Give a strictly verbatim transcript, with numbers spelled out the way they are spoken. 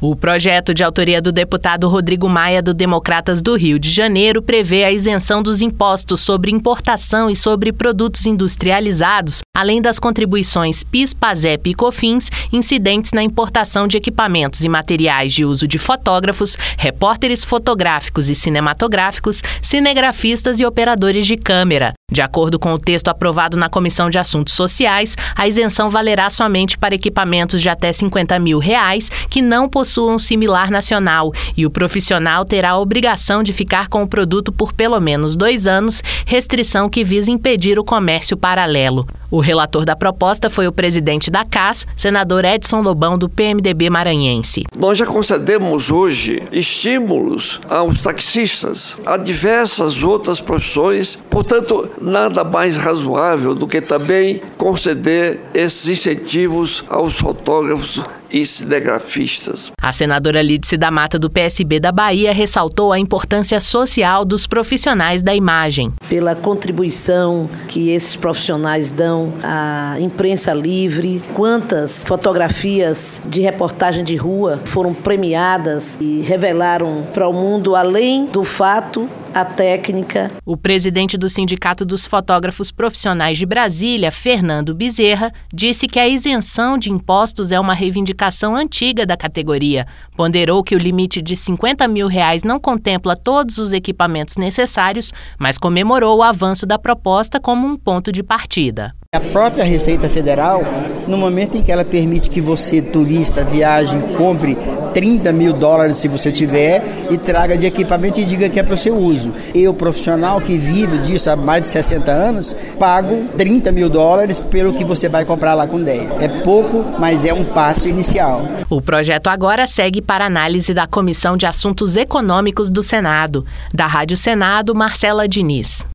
O projeto de autoria do deputado Rodrigo Maia, do Democratas do Rio de Janeiro, prevê a isenção dos impostos sobre importação e sobre produtos industrializados, além das contribuições PIS, PASEP e COFINS incidentes na importação de equipamentos e materiais de uso de fotógrafos, repórteres fotográficos e cinematográficos, cinegrafistas e operadores de câmera. De acordo com o texto aprovado na Comissão de Assuntos Sociais, a isenção valerá somente para equipamentos de até cinquenta mil reais que não possuam similar nacional, e o profissional terá a obrigação de ficar com o produto por pelo menos dois anos, restrição que visa impedir o comércio paralelo. O relator da proposta foi o presidente da C A S, senador Edson Lobão, do P M D B maranhense. Nós já concedemos hoje estímulos aos taxistas, a diversas outras profissões, portanto, nada mais razoável do que também conceder esses incentivos aos fotógrafos e cinegrafistas. A senadora Lídice da Mata, do P S B da Bahia, ressaltou a importância social dos profissionais da imagem. Pela contribuição que esses profissionais dão à imprensa livre, quantas fotografias de reportagem de rua foram premiadas e revelaram para o mundo, além do fato, a técnica. O presidente do Sindicato dos Fotógrafos Profissionais de Brasília, Fernando Bezerra, disse que a isenção de impostos é uma reivindicação antiga da categoria. Ponderou que o limite de cinquenta mil reais não contempla todos os equipamentos necessários, mas comemorou o avanço da proposta como um ponto de partida. A própria Receita Federal, no momento em que ela permite que você, turista, viaje, compre trinta mil dólares se você tiver e traga de equipamento e diga que é para o seu uso. Eu, profissional que vivo disso há mais de sessenta anos, pago trinta mil dólares pelo que você vai comprar lá com dez. É pouco, mas é um passo inicial. O projeto agora segue para análise da Comissão de Assuntos Econômicos do Senado. Da Rádio Senado, Marcela Diniz.